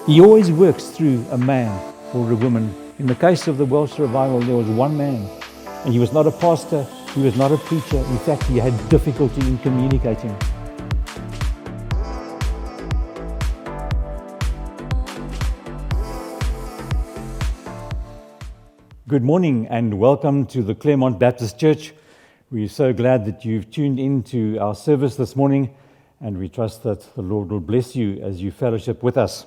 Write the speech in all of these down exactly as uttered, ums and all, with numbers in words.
He always works through a man or a woman. In the case of the Welsh revival, there was one man, and he was not a pastor, he was not a preacher. In fact, he had difficulty in communicating. Good morning and welcome to the Claremont Baptist Church. We're so glad that you've tuned in to our service this morning, and we trust that the Lord will bless you as you fellowship with us.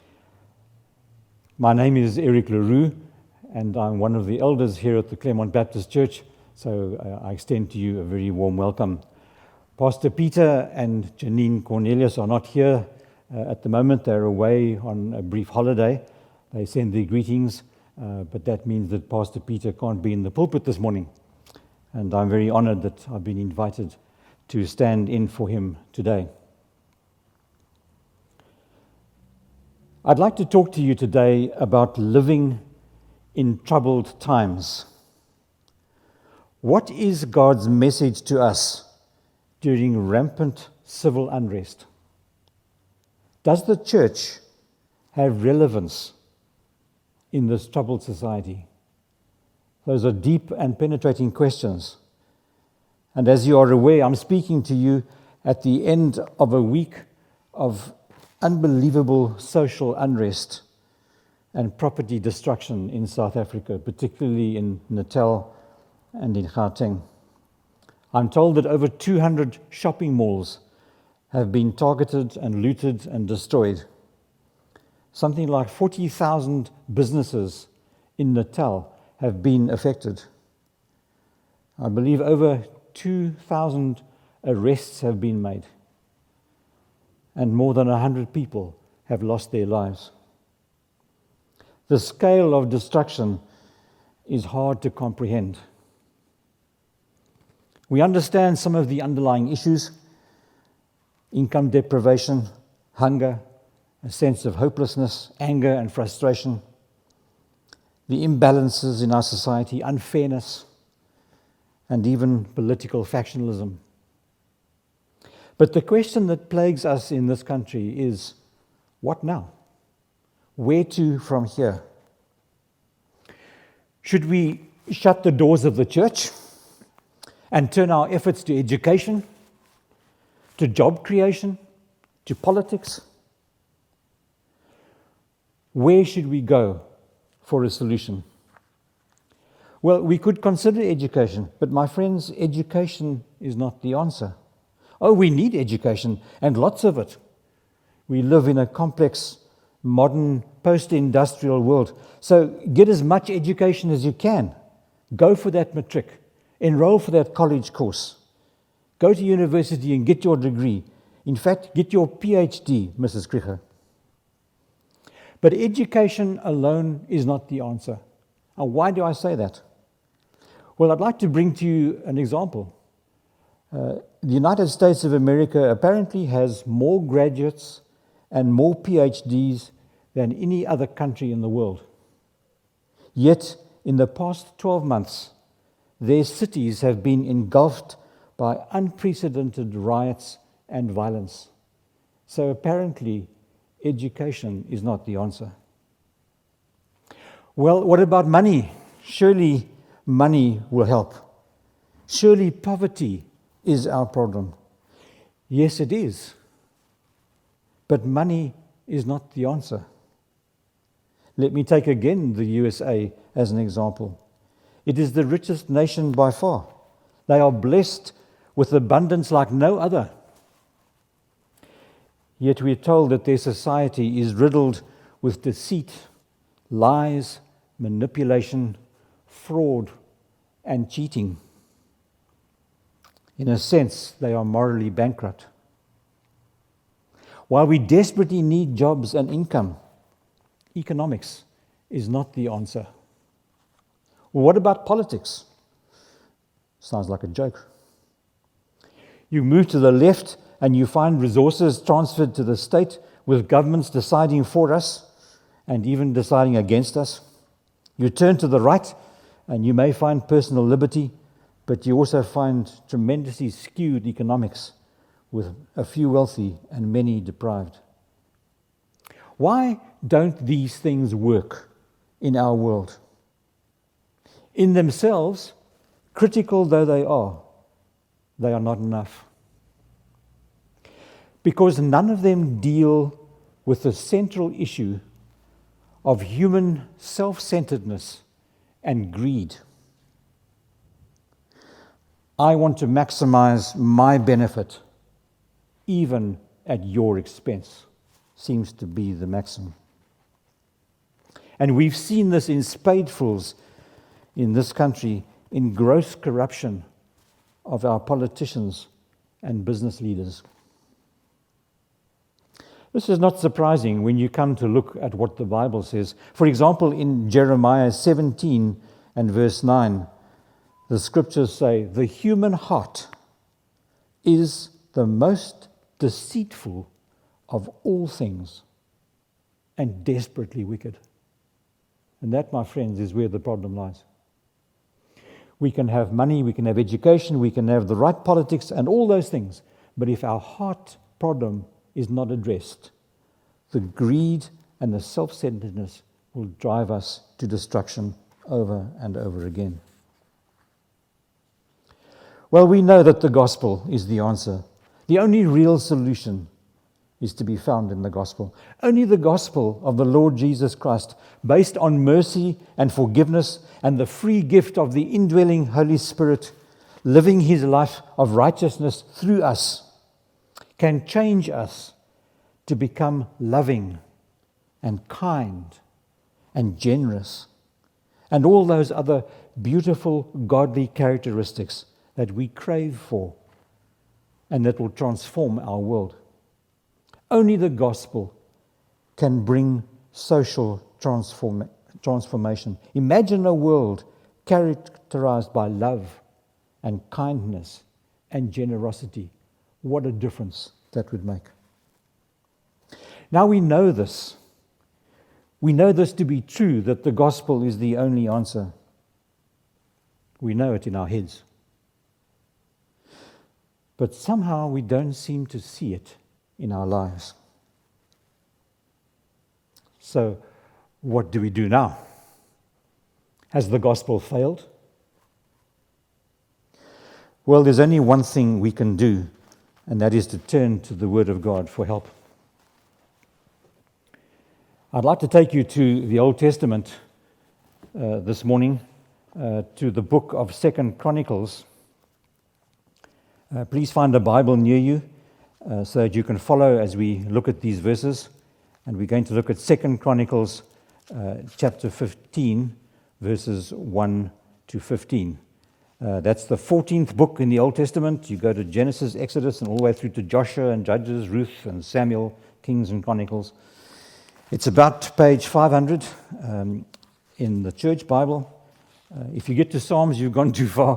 My name is Eric Leroux, and I'm one of the elders here at the Claremont Baptist Church, so uh, I extend to you a very warm welcome. Pastor Peter and Janine Cornelius are not here uh, at the moment. They're away on a brief holiday. They send their greetings, uh, but that means that Pastor Peter can't be in the pulpit this morning. And I'm very honored that I've been invited to stand in for him today. I'd like to talk to you today about living in troubled times. What is God's message to us during rampant civil unrest? Does the church have relevance in this troubled society? Those are deep and penetrating questions. And as you are aware, I'm speaking to you at the end of a week of unbelievable social unrest and property destruction in South Africa, particularly in Natal and in Gauteng. I'm told that over two hundred shopping malls have been targeted and looted and destroyed. Something like forty thousand businesses in Natal have been affected. I believe over two thousand arrests have been made, and more than one hundred people have lost their lives. The scale of destruction is hard to comprehend. We understand some of the underlying issues: income deprivation, hunger, a sense of hopelessness, anger and frustration, the imbalances in our society, unfairness, and even political factionalism. But the question that plagues us in this country is, what now? Where to from here? Should we shut the doors of the church and turn our efforts to education, to job creation, to politics? Where should we go for a solution? Well, we could consider education, but my friends, education is not the answer. Oh, we need education, and lots of it. We live in a complex, modern, post-industrial world. So get as much education as you can. Go for that matric. Enroll for that college course. Go to university and get your degree. In fact, get your PhD, Missus Krieger. But education alone is not the answer. Now, why do I say that? Well, I'd like to bring to you an example. Uh, the United States of America apparently has more graduates and more PhDs than any other country in the world. Yet, in the past twelve months, their cities have been engulfed by unprecedented riots and violence. So apparently, education is not the answer. Well, what about money? Surely money will help. Surely poverty is our problem. Yes, it is. But money is not the answer. Let me take again the U S A as an example. It is the richest nation by far. They are blessed with abundance like no other. Yet we are told that their society is riddled with deceit, lies, manipulation, fraud, and cheating. In a sense, they are morally bankrupt. While we desperately need jobs and income, economics is not the answer. Well, what about politics? Sounds like a joke. You move to the left and you find resources transferred to the state, with governments deciding for us and even deciding against us. You turn to the right and you may find personal liberty, but you also find tremendously skewed economics, with a few wealthy and many deprived. Why don't these things work in our world? In themselves, critical though they are, they are not enough. Because none of them deal with the central issue of human self-centeredness and greed. I want to maximize my benefit, even at your expense, seems to be the maxim. And we've seen this in spadefuls in this country, in gross corruption of our politicians and business leaders. This is not surprising when you come to look at what the Bible says. For example, in Jeremiah seventeen and verse nine, the scriptures say, "The human heart is the most deceitful of all things and desperately wicked." And that, my friends, is where the problem lies. We can have money, we can have education, we can have the right politics and all those things, but if our heart problem is not addressed, the greed and the self-centeredness will drive us to destruction over and over again. Well, we know that the gospel is the answer. The only real solution is to be found in the gospel. Only the gospel of the Lord Jesus Christ, based on mercy and forgiveness and the free gift of the indwelling Holy Spirit, living his life of righteousness through us, can change us to become loving and kind and generous and all those other beautiful godly characteristics that we crave for and that will transform our world. Only the gospel can bring social transform, transformation. Imagine a world characterized by love and kindness and generosity. What a difference that would make. Now we know this. We know this to be true, that the gospel is the only answer. We know it in our heads. But somehow we don't seem to see it in our lives. So, what do we do now? Has the gospel failed? Well, there's only one thing we can do, and that is to turn to the Word of God for help. I'd like to take you to the Old Testament uh, this morning, uh, to the book of Second Chronicles. Uh, please find a Bible near you uh, so that you can follow as we look at these verses. And we're going to look at Second Chronicles uh, chapter fifteen, verses one to fifteen. Uh, that's the fourteenth book in the Old Testament. You go to Genesis, Exodus, and all the way through to Joshua and Judges, Ruth and Samuel, Kings and Chronicles. It's about page five hundred um, in the church Bible. Uh, if you get to Psalms, you've gone too far.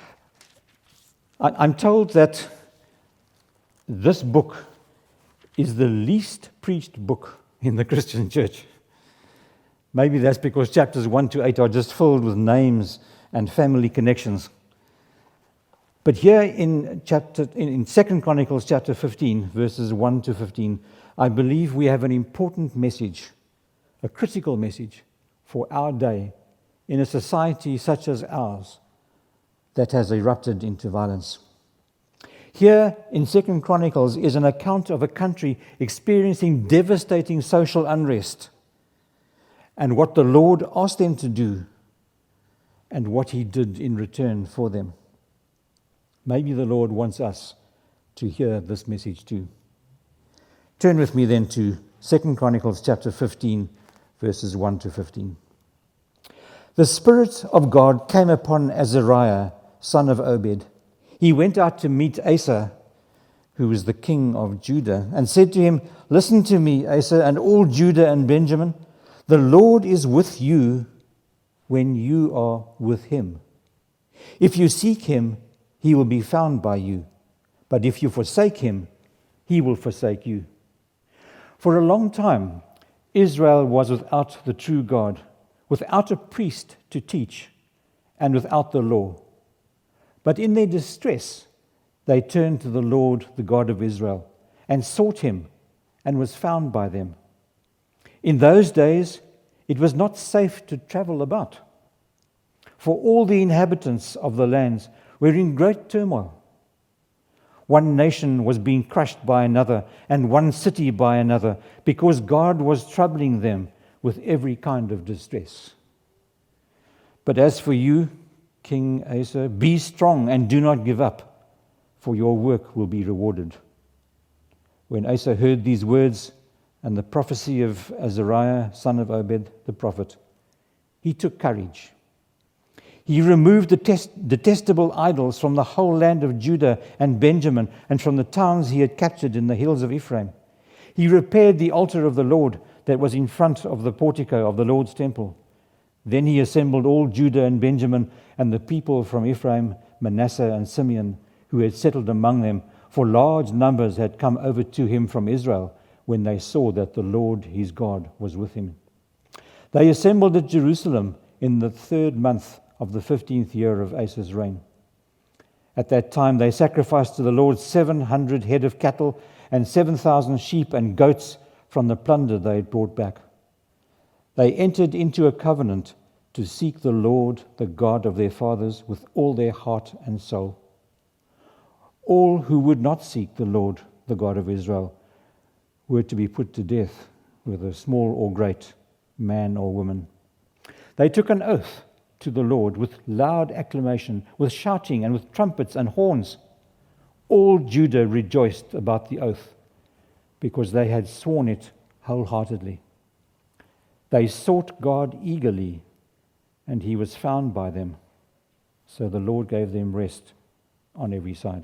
I, I'm told that this book is the least preached book in the Christian church. Maybe that's because chapters one to eight are just filled with names and family connections. But here in chapter in, in Second Chronicles chapter fifteen, verses one to fifteen, I believe we have an important message, a critical message for our day in a society such as ours that has erupted into violence. Here in Second Chronicles is an account of a country experiencing devastating social unrest and what the Lord asked them to do and what he did in return for them. Maybe the Lord wants us to hear this message too. Turn with me then to Second Chronicles chapter fifteen, verses one to fifteen. The Spirit of God came upon Azariah, son of Obed. He went out to meet Asa, who was the king of Judah, and said to him, "Listen to me, Asa, and all Judah and Benjamin. The Lord is with you when you are with him. If you seek him, he will be found by you. But if you forsake him, he will forsake you." For a long time, Israel was without the true God, without a priest to teach, and without the law. But in their distress, they turned to the Lord, the God of Israel, and sought him, and was found by them. In those days, it was not safe to travel about, for all the inhabitants of the lands were in great turmoil. One nation was being crushed by another, and one city by another, because God was troubling them with every kind of distress. But as for you, King Asa, be strong and do not give up, for your work will be rewarded. When Asa heard these words and the prophecy of Azariah, son of Obed, the prophet, he took courage. He removed the test, detestable idols from the whole land of Judah and Benjamin and from the towns he had captured in the hills of Ephraim. He repaired the altar of the Lord that was in front of the portico of the Lord's temple. Then he assembled all Judah and Benjamin and the people from Ephraim, Manasseh, and Simeon, who had settled among them, for large numbers had come over to him from Israel when they saw that the Lord his God was with him. They assembled at Jerusalem in the third month of the fifteenth year of Asa's reign. At that time they sacrificed to the Lord seven hundred head of cattle and seven thousand sheep and goats from the plunder they had brought back. They entered into a covenant to seek the Lord, the God of their fathers, with all their heart and soul. All who would not seek the Lord, the God of Israel, were to be put to death, whether small or great, man or woman. They took an oath to the Lord with loud acclamation, with shouting and with trumpets and horns. All Judah rejoiced about the oath, because they had sworn it wholeheartedly. They sought God eagerly, and he was found by them. So the Lord gave them rest on every side.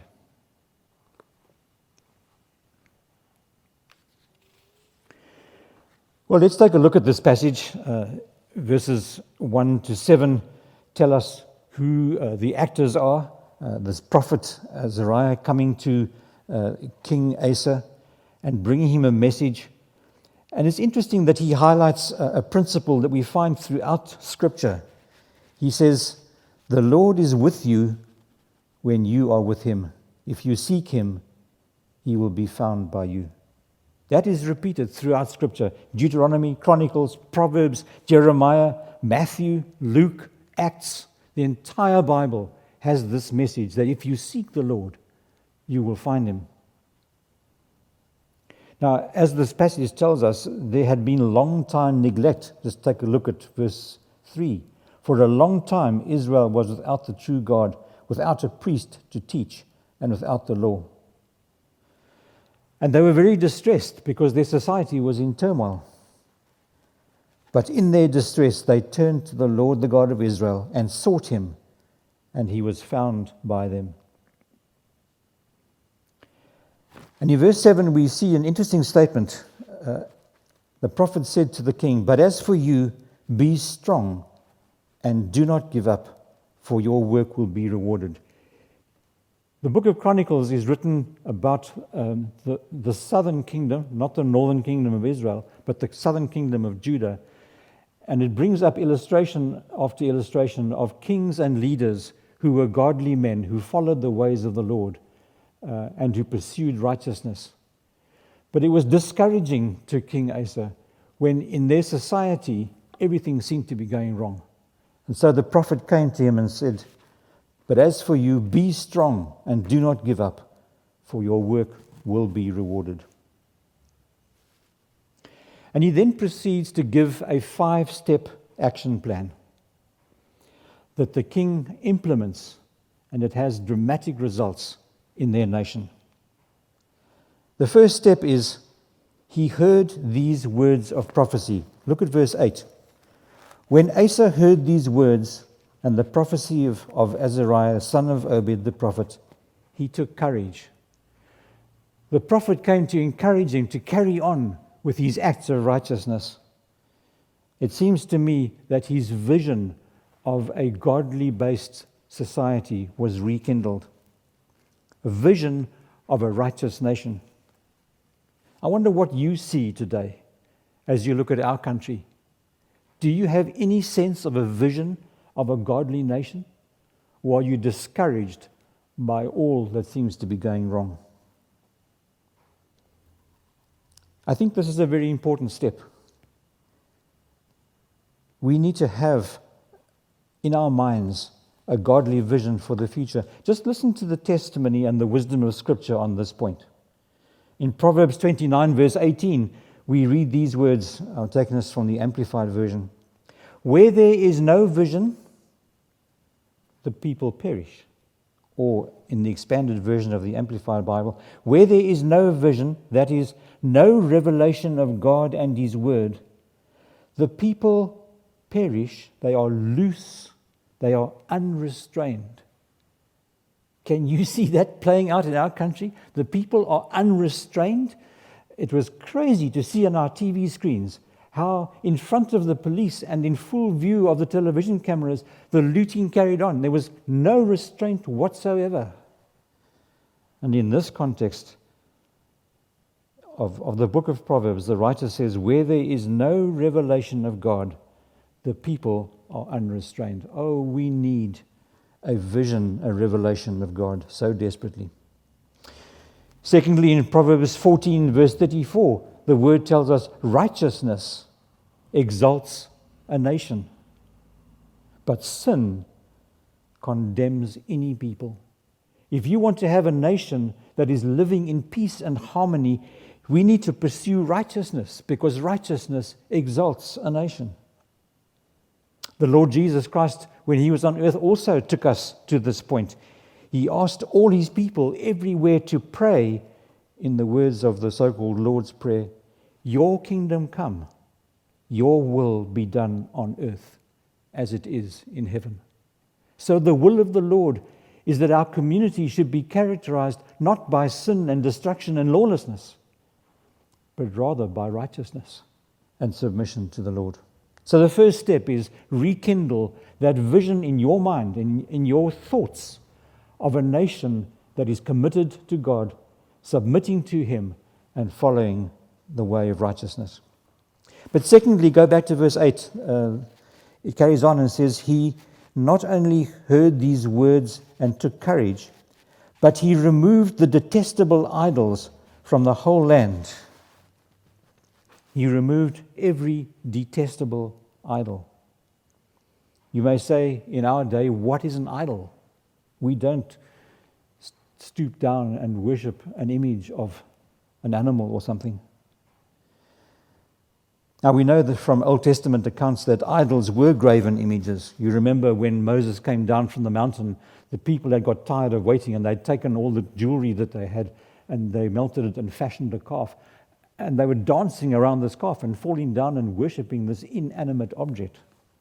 Well, let's take a look at this passage. Uh, verses one to seven tell us who uh, the actors are. Uh, this prophet Azariah coming to uh, King Asa and bringing him a message. And it's interesting that he highlights a, a principle that we find throughout Scripture. He says, "The Lord is with you when you are with him. If you seek him, he will be found by you." That is repeated throughout Scripture. Deuteronomy, Chronicles, Proverbs, Jeremiah, Matthew, Luke, Acts. The entire Bible has this message that if you seek the Lord, you will find him. Now, as this passage tells us, there had been long time neglect. Just take a look at verse three. For a long time, Israel was without the true God, without a priest to teach, and without the law. And they were very distressed because their society was in turmoil. But in their distress, they turned to the Lord, the God of Israel, and sought him, and he was found by them. And in verse seven, we see an interesting statement. Uh, the prophet said to the king, "But as for you, be strong and do not give up, for your work will be rewarded." The book of Chronicles is written about um, the, the southern kingdom, not the northern kingdom of Israel, but the southern kingdom of Judah. And it brings up illustration after illustration of kings and leaders who were godly men, who followed the ways of the Lord uh, and who pursued righteousness. But it was discouraging to King Asa when in their society everything seemed to be going wrong. And so the prophet came to him and said, "But as for you, be strong and do not give up, for your work will be rewarded." And he then proceeds to give a five-step action plan that the king implements, and it has dramatic results in their nation. The first step is, he heard these words of prophecy. Look at verse eight. When Asa heard these words and the prophecy of, of Azariah, son of Obed the prophet, he took courage. The prophet came to encourage him to carry on with his acts of righteousness. It seems to me that his vision of a godly-based society was rekindled, a vision of a righteous nation. I wonder what you see today as you look at our country. Do you have any sense of a vision of a godly nation? Or are you discouraged by all that seems to be going wrong? I think this is a very important step. we need to have in our minds a godly vision for the future. Just listen to the testimony and the wisdom of Scripture on this point. In Proverbs twenty-nine, verse eighteen, we read these words. I'll take this from the Amplified Version. Where there is no vision, the people perish. Or in the expanded version of the Amplified Bible, where there is no vision, that is, no revelation of God and His Word, the people perish. They are loose. They are unrestrained. Can you see that playing out in our country? The people are unrestrained. It was crazy to see on our T V screens how in front of the police and in full view of the television cameras, the looting carried on. There was no restraint whatsoever. And in this context of, of the book of Proverbs, the writer says, where there is no revelation of God, the people are unrestrained. Oh, we need a vision, a revelation of God so desperately. Secondly, in Proverbs fourteen, verse thirty-four, the word tells us righteousness exalts a nation, but sin condemns any people. If you want to have a nation that is living in peace and harmony, we need to pursue righteousness, because righteousness exalts a nation. The Lord Jesus Christ, when He was on earth, also took us to this point. He asked all His people everywhere to pray in the words of the so-called Lord's Prayer, your kingdom come, your will be done on earth as it is in heaven. So the will of the Lord is that our community should be characterized not by sin and destruction and lawlessness, but rather by righteousness and submission to the Lord. So the first step is rekindle that vision in your mind, in, in your thoughts, of a nation that is committed to God, submitting to Him, and following the way of righteousness. But secondly, go back to verse eight. Uh, it carries on and says, He not only heard these words and took courage, but he removed the detestable idols from the whole land. He removed every detestable idol. You may say, in our day, what is an idol? We don't stoop down and worship an image of an animal or something. Now we know that from Old Testament accounts that idols were graven images. You remember when Moses came down from the mountain, the people had got tired of waiting and they'd taken all the jewelry that they had and they melted it and fashioned a calf. And they were dancing around this calf and falling down and worshipping this inanimate object.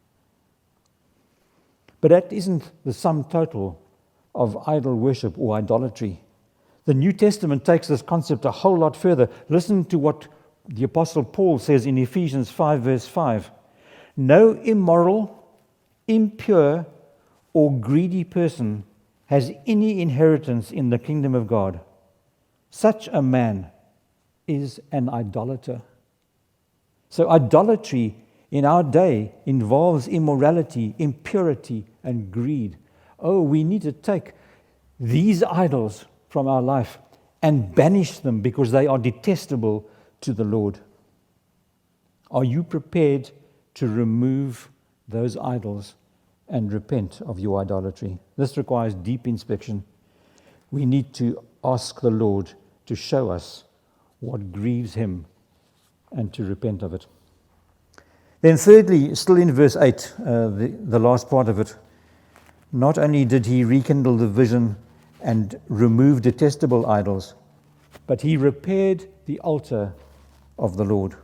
But that isn't the sum total of idol worship or idolatry. The New Testament takes this concept a whole lot further. Listen to what the Apostle Paul says in Ephesians five, verse five. No immoral, impure, or greedy person has any inheritance in the kingdom of God. Such a man is an idolater. So idolatry in our day involves immorality, impurity, and greed. Oh, we need to take these idols from our life and banish them because they are detestable to the Lord. Are you prepared to remove those idols and repent of your idolatry? This requires deep inspection. We need to ask the Lord to show us what grieves Him and to repent of it. Then thirdly, still in verse eight, uh, the, the last part of it, not only did He rekindle the vision and remove detestable idols, but He repaired the altar of the Lord.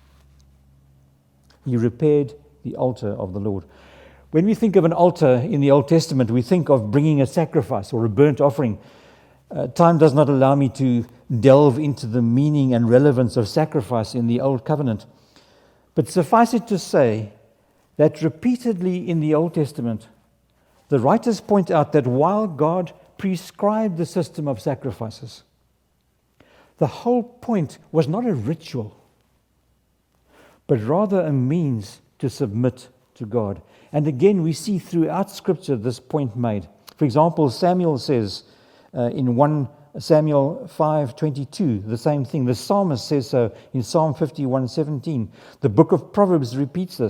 He repaired the altar of the Lord. When we think of an altar in the Old Testament, we think of bringing a sacrifice or a burnt offering. Uh, time does not allow me to delve into the meaning and relevance of sacrifice in the Old Covenant. But suffice it to say that repeatedly in the Old Testament, the writers point out that while God prescribed the system of sacrifices, the whole point was not a ritual, but rather a means to submit to God. And again, we see throughout Scripture this point made. For example, Samuel says uh, in First Samuel five twenty-two, the same thing. The psalmist says so in Psalm fifty-one seventeen. The book of Proverbs repeats this.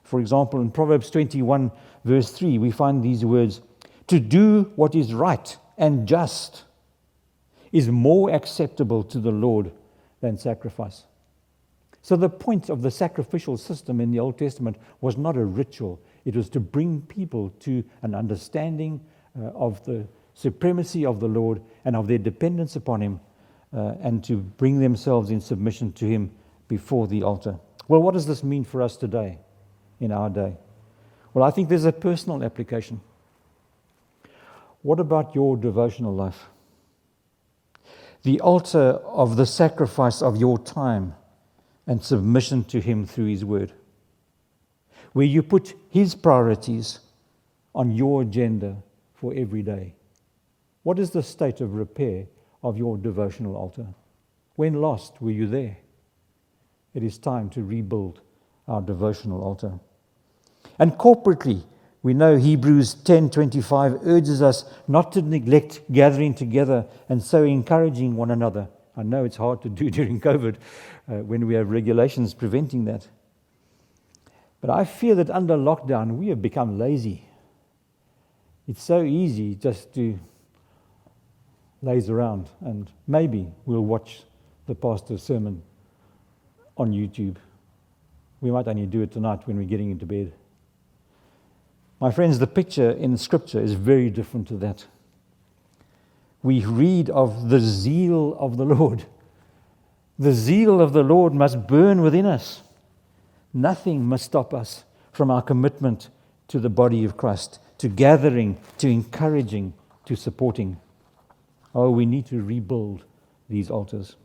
For example, in Proverbs twenty-one, verse three, we find these words, "To do what is right and just is more acceptable to the Lord than sacrifice." So the point of the sacrificial system in the Old Testament was not a ritual. It was to bring people to an understanding uh, of the supremacy of the Lord and of their dependence upon Him, uh, and to bring themselves in submission to Him before the altar. Well, what does this mean for us today, in our day? Well, I think there's a personal application. What about your devotional life? The altar of the sacrifice of your time and submission to Him through His Word, where you put His priorities on your agenda for every day. What is the state of repair of your devotional altar? When last were you there? It is time to rebuild our devotional altar. And corporately, we know Hebrews ten twenty-five urges us not to neglect gathering together and so encouraging one another. I know it's hard to do during COVID uh, when we have regulations preventing that. But I fear that under lockdown we have become lazy. It's so easy just to laze around, and maybe we'll watch the pastor's sermon on YouTube. We might only do it tonight when we're getting into bed. My friends, the picture in Scripture is very different to that. We read of the zeal of the Lord. The zeal of the Lord must burn within us. Nothing must stop us from our commitment to the body of Christ, to gathering, to encouraging, to supporting. Oh, we need to rebuild these altars.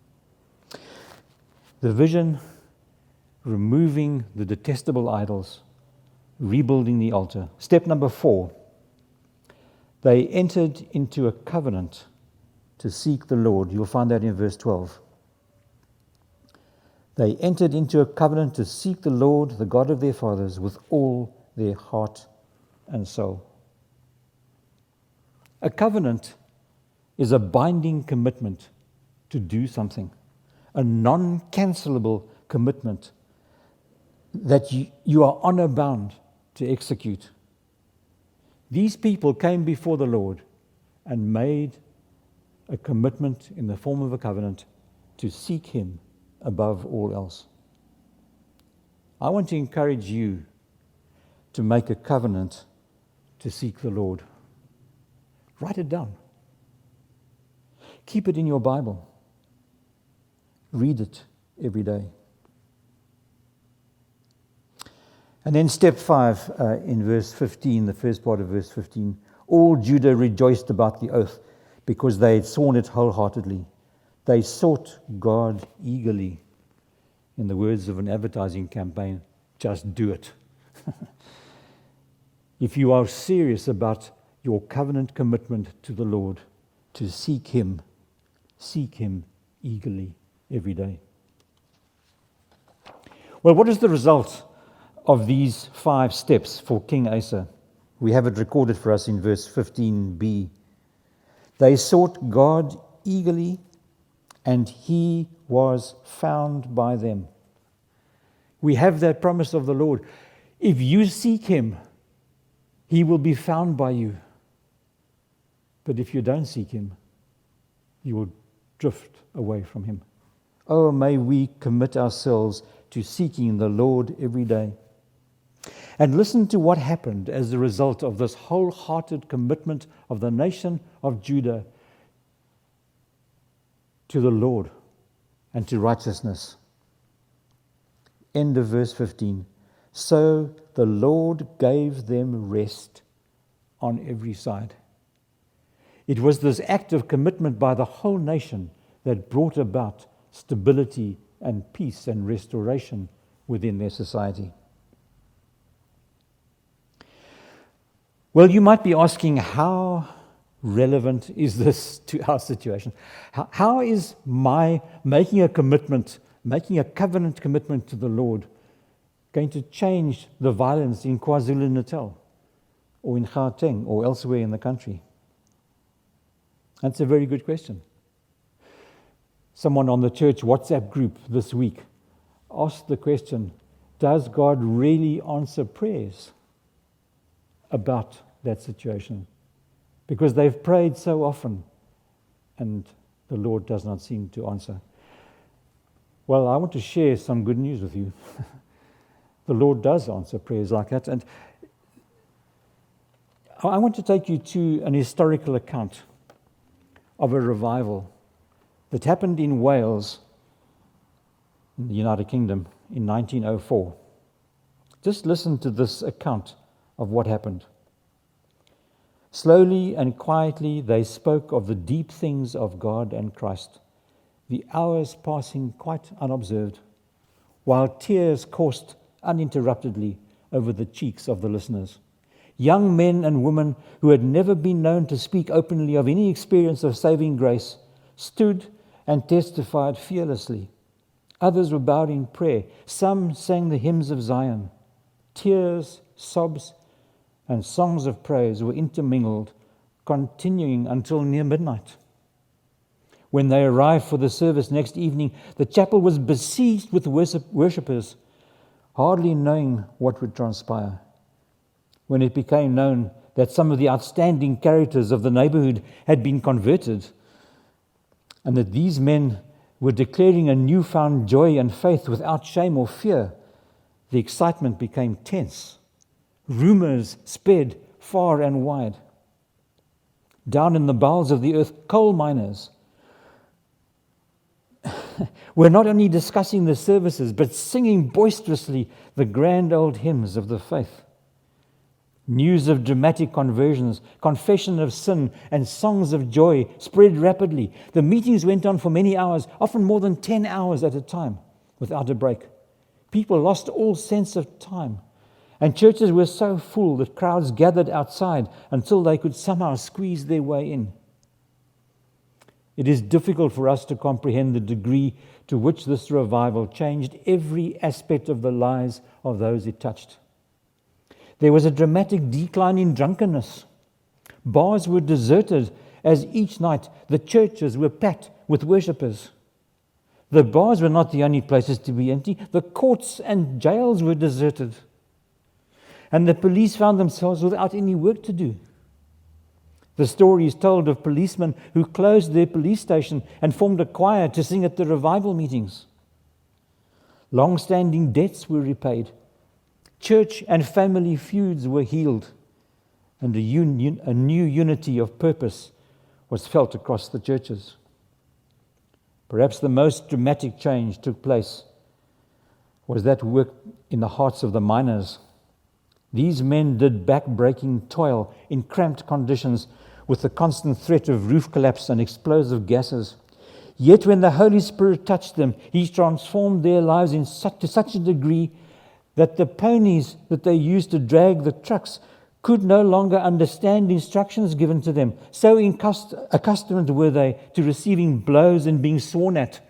The vision, removing the detestable idols, rebuilding the altar. Step number four. They entered into a covenant to seek the Lord. You'll find that in verse twelve. They entered into a covenant to seek the Lord, the God of their fathers, with all their heart and soul. A covenant is a binding commitment to do something, a non-cancelable commitment that you, you are honor bound to execute. These people came before the Lord and made a commitment in the form of a covenant to seek Him above all else. I want to encourage you to make a covenant to seek the Lord. Write it down. Keep it in your Bible. Read it every day. And then step five, uh, in verse fifteen, the first part of verse fifteen, all Judah rejoiced about the oath because they had sworn it wholeheartedly. They sought God eagerly. In the words of an advertising campaign, just do it. If you are serious about your covenant commitment to the Lord, to seek Him, seek Him eagerly every day. Well, what is the result of these five steps for King Asa? We have it recorded for us in verse fifteen b. They sought God eagerly, and He was found by them. We have that promise of the Lord. If you seek Him, He will be found by you. But if you don't seek Him, you will drift away from Him. Oh, may we commit ourselves to seeking the Lord every day. And listen to what happened as a result of this wholehearted commitment of the nation of Judah to the Lord and to righteousness. End of verse fifteen. So the Lord gave them rest on every side. It was this act of commitment by the whole nation that brought about stability and peace and restoration within their society. Well, you might be asking, how relevant is this to our situation? How, how is my making a commitment, making a covenant commitment to the Lord going to change the violence in KwaZulu-Natal or in Gauteng or elsewhere in the country? That's a very good question. Someone on the church WhatsApp group this week asked the question, Does God really answer prayers about that situation? Because they've prayed so often and the Lord does not seem to answer. Well, I want to share some good news with you. The Lord does answer prayers like that. And I want to take you to an historical account of a revival that happened in Wales, in the United Kingdom, in nineteen oh four. Just listen to this account of what happened. Slowly and quietly they spoke of the deep things of God and Christ, the hours passing quite unobserved, while tears coursed uninterruptedly over the cheeks of the listeners. Young men and women who had never been known to speak openly of any experience of saving grace stood and testified fearlessly. Others were bowed in prayer. Some sang the hymns of Zion. Tears, sobs, and songs of praise were intermingled, continuing until near midnight. When they arrived for the service next evening, the chapel was besieged with worshippers, hardly knowing what would transpire. When it became known that some of the outstanding characters of the neighborhood had been converted, and that these men were declaring a newfound joy and faith without shame or fear, the excitement became tense. Rumors spread far and wide. Down in the bowels of the earth, coal miners were not only discussing the services, but singing boisterously the grand old hymns of the faith. News of dramatic conversions, confession of sin, and songs of joy spread rapidly. The meetings went on for many hours, often more than ten hours at a time, without a break. People lost all sense of time, and churches were so full that crowds gathered outside until they could somehow squeeze their way in. It is difficult for us to comprehend the degree to which this revival changed every aspect of the lives of those it touched. There was a dramatic decline in drunkenness. Bars were deserted as each night the churches were packed with worshippers. The bars were not the only places to be empty. The courts and jails were deserted. And the police found themselves without any work to do. The story is told of policemen who closed their police station and formed a choir to sing at the revival meetings. Long-standing debts were repaid. Church and family feuds were healed, and a, union, a new unity of purpose was felt across the churches. Perhaps the most dramatic change took place was that work in the hearts of the miners. These men did back-breaking toil in cramped conditions with the constant threat of roof collapse and explosive gases. Yet when the Holy Spirit touched them, He transformed their lives in such, to such a degree that the ponies that they used to drag the trucks could no longer understand instructions given to them. So accustomed were they to receiving blows and being sworn at.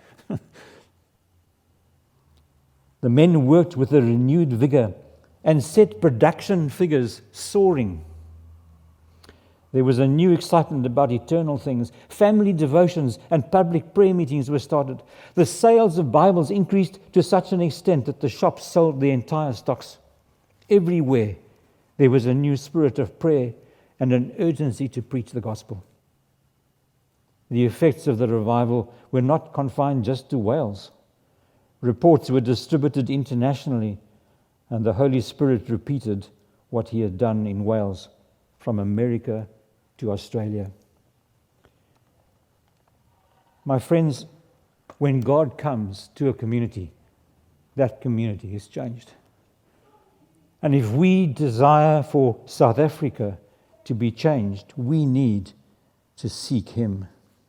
The men worked with a renewed vigor and set production figures soaring. There was a new excitement about eternal things. Family devotions and public prayer meetings were started. The sales of Bibles increased to such an extent that the shops sold their entire stocks. Everywhere there was a new spirit of prayer and an urgency to preach the gospel. The effects of the revival were not confined just to Wales. Reports were distributed internationally, and the Holy Spirit repeated what He had done in Wales from America to Australia. My friends, when God comes to a community, that community is changed. And if we desire for South Africa to be changed, we need to seek Him.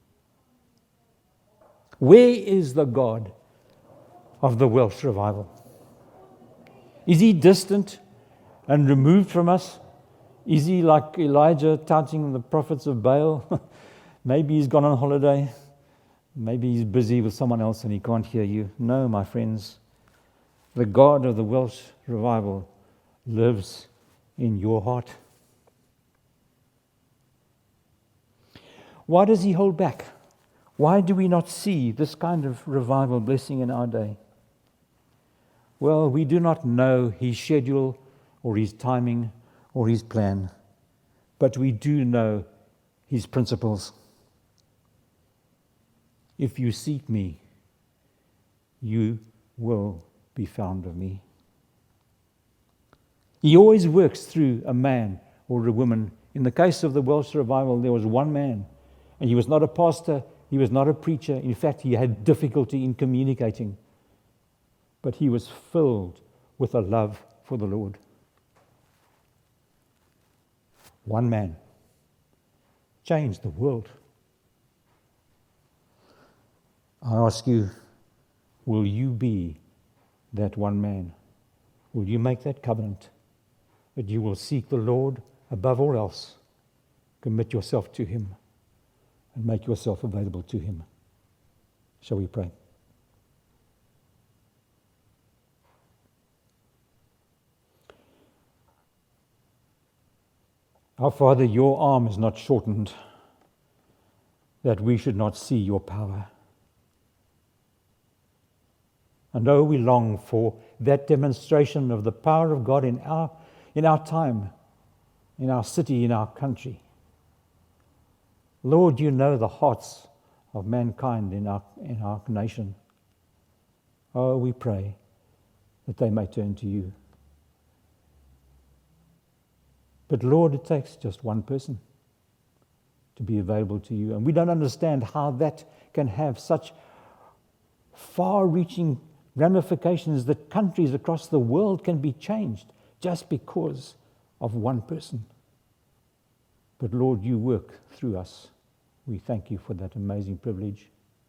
Where is the God of the Welsh revival? Is He distant and removed from us? Is He like Elijah touting the prophets of Baal? Maybe he's gone on holiday. Maybe he's busy with someone else and he can't hear you. No, my friends. The God of the Welsh revival lives in your heart. Why does He hold back? Why do we not see this kind of revival blessing in our day? Well, we do not know his schedule or his timing or his plan, but we do know his principles. If you seek me, you will be found of me. He always works through a man or a woman. In the case of the Welsh revival, there was one man, and he was not a pastor, he was not a preacher. In fact, he had difficulty in communicating, but he was filled with a love for the Lord. One man changed the world. I ask you, will you be that one man? Will you make that covenant that you will seek the Lord above all else, commit yourself to him, and make yourself available to him? Shall we pray? Our Father, your arm is not shortened that we should not see your power. And oh, we long for that demonstration of the power of God in our, in our time, in our city, in our country. Lord, you know the hearts of mankind in our, in our nation. Oh, we pray that they may turn to you. But Lord, it takes just one person to be available to you. And we don't understand how that can have such far-reaching ramifications that countries across the world can be changed just because of one person. But Lord, you work through us. We thank you for that amazing privilege.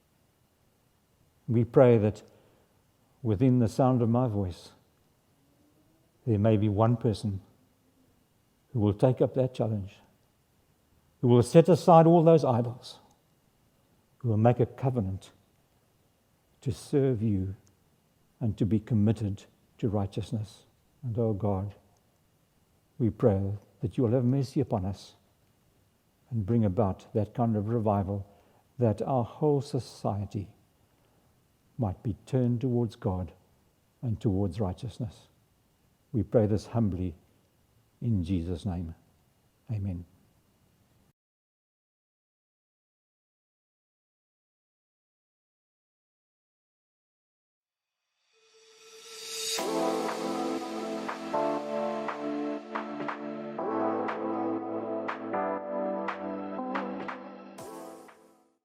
We pray that within the sound of my voice, there may be one person who will take up that challenge, who will set aside all those idols, who will make a covenant to serve you and to be committed to righteousness. And oh God, we pray that you will have mercy upon us and bring about that kind of revival, that our whole society might be turned towards God and towards righteousness. We pray this humbly in Jesus' name. Amen.